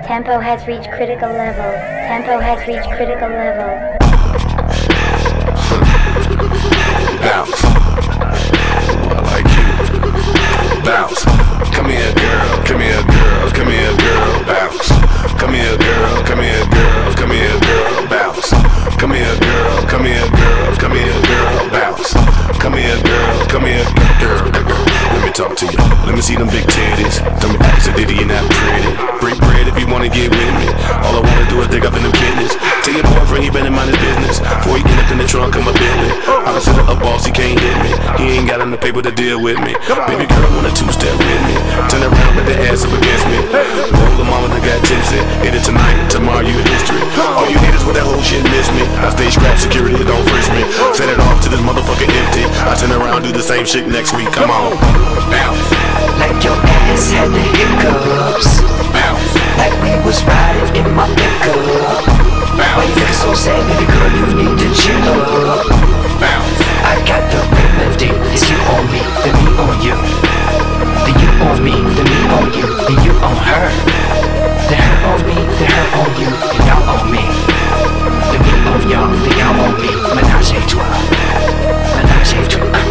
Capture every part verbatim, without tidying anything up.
Tempo has reached critical level. Tempo has reached critical level. Bounce. Ooh, I like you. Bounce. Come here, girl. Come here, girl. Come here, girl. Bounce. Come here, girl. Come here, girl. Come here, girl. Bounce. Come here, girl. Come here, girl. Come here, girl. Bounce. Come here, girl. Come here, girl. Let me talk to you. Let me see them big titties. Tell me ask a ditty and that pretty. Break bread if you wanna get with me. All I wanna do is dig up in the business. Tell your boyfriend he better mind his business. Before he get up in the trunk of my Bentley. I consider a boss, he can't hit me. He ain't got enough paper to deal with me. Baby girl wanna two-step with me. Turn around, put the ass up against me. Roll the mama that got tipsy. Hit it tonight, tomorrow you in history. All you haters with that whole shit miss me. I stay scrap security, don't frisk me. Set it off to this motherfucker empty. I turn around, do the same shit next week. Come on. Bounce. Like your ass had the hiccups. Bounce. Like we was riding in my pickup. Bounce. Why you looking so sad, baby girl? You need to chill up. Bounce. I got the remedy. It's you on me, then me on you. Then you on me, then me on you. Then you on her. Then her on me, then her on you. Then y'all on me. Then me on y'all, then y'all on me. Menage a trois. Menage a trois.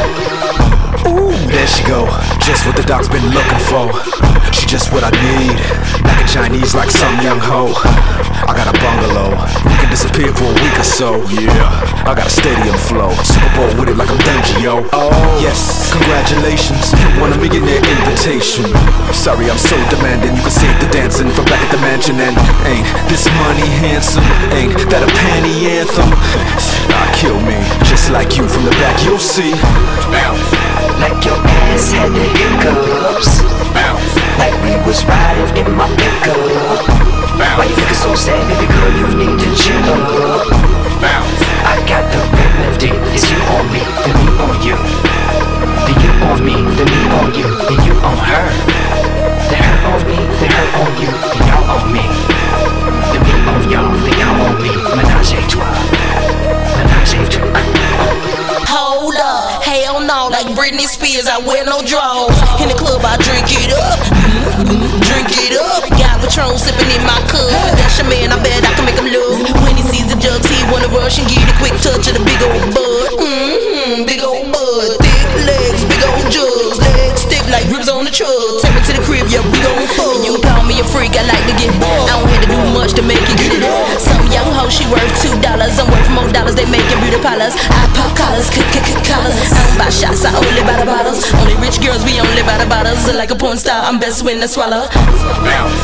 Ooh, there she go, just what the doc's been looking for. She just what I need, back in Chinese like some young hoe. I got a bungalow, we can disappear for a week or so. Yeah, I got a stadium flow, Super Bowl with it like I'm Denji, yo. Oh, yes, congratulations, you won a millionaire invitation. Sorry I'm so demanding, you can save the dancing from back at the mansion. And ain't this money handsome, ain't that a panty anthem? Nah, kill me, just like you from the back, you'll see. Bounce. Like your ass had the hiccups. Bounce. Like we was riding in my pickup. Bounce. Why you looking so sad, baby girl? You need to chill up. Bounce. I got the remedy. It's you on me, then me on you. Then you on me, then me on you. Then you on her. Then her on me, then her on you. Then y'all on me. Then me on y'all, then y'all on me. Menage a trois. Menage a trois. Hold up, hell no, like Britney Spears, I wear no drawers. In the club, I drink it up, drink it up. Got Patron sipping in my cup. That's your man, I bet I can make him look. When he sees the jugs, he wanna rush and get a quick touch of the big old bud. Mm-hmm, big old bud, thick legs, big old jugs, legs stiff like ribs on the truck. Take me to the crib, yeah, we gon' fuck. You call me a freak, I like to get bored. I don't have to do much to make it get it up. Some young hoe, she worth two dollars. I'm worth more dollars, they making beauty parlors. I pop collars, collars. I don't buy shots, I only buy the bottles. Only rich girls, we only buy the bottles. Like a porn star, I'm best when I swallow. Bounce.